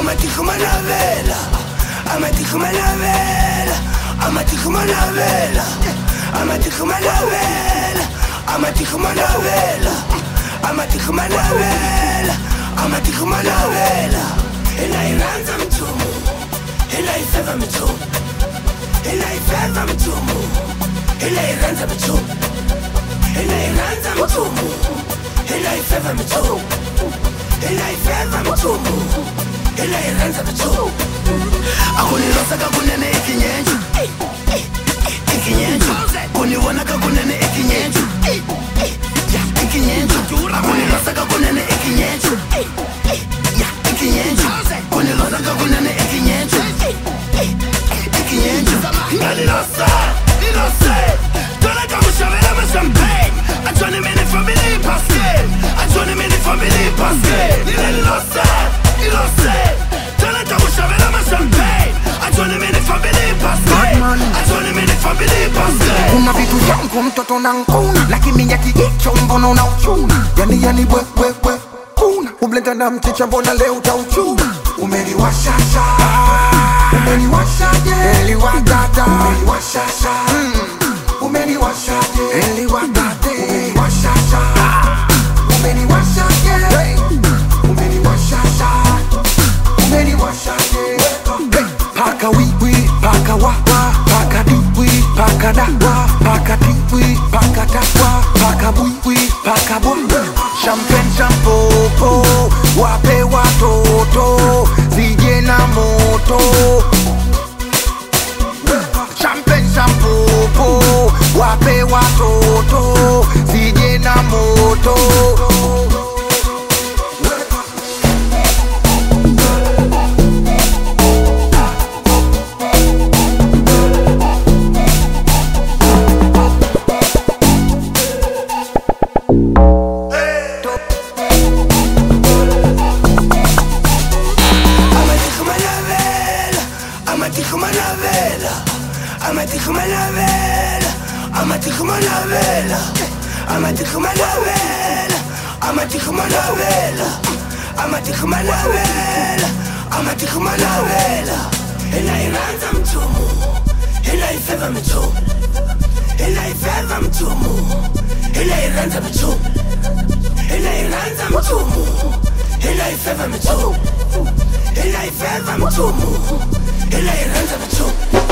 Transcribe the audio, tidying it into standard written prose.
Amatico Manavela, Amatico Manavela, Amatico Manavela, Amatico Manavela, Amatico Manavela, Amatico Manavela, Amatico Manavela. Ela iranza mtumu, ela ifeva mtumu, ela ifeva mtumu, ela iranza mtumu, ela iranza mtumu, ela ifeva mtumu, ela ifeva mtumu, ela iranza mtumu. Akunilosa kakunene ikinyenju, ikinyenju, kuniwona kakunene ikinyenju, ikinyenju, akunilosa kakunene ikinyenju, ikinyenju, kunilosa kakunene ikinyenju, ikinyenju. Ngalilose, lilose, tola kamushavela champagne. Ajone mini family paske, ajone mini family paske. Nililose, lilose, tola kamushavela champagne. Ajone mini family paske, ajone mini family paske. Kuna vitu vyangu mtoto na nkuna, lakini ya kijicho mbona unauchuna? Yani we kuna ublenda na mchicha mbona leo utauchuna? Umeniwashasha, umeniwashaje, eliwadada, umeniwashasha, umeniwashaje, eliwadada, umeniwashasha, umeniwashaje, umeniwashasha, umeniwashaje. Paka wiwi, paka wawa, paka diwi, paka dawa, paka tiwi, paka dawa, paka wiwi, paka bwa. Champagne champopo, wape watoto, zije na moto. Champagne champopo, wape watoto, zije na moto. Amatico Manavela, Amatico Manavela, Amatico Manavela, Amatico Manavela, Amatico Manavela, Amatico Manavela, Amatico Manavela. Ela iranza mtumu, ela ifeva mtumu, ela ifeva mtumu, ela iranza mtumu, ela iranza mtumu, ela ifeva mtumu, ela ifeva mtumu, ela iranza mtumu.